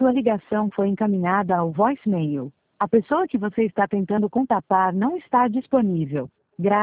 Sua ligação foi encaminhada ao voicemail. A pessoa que você está tentando contatar não está disponível.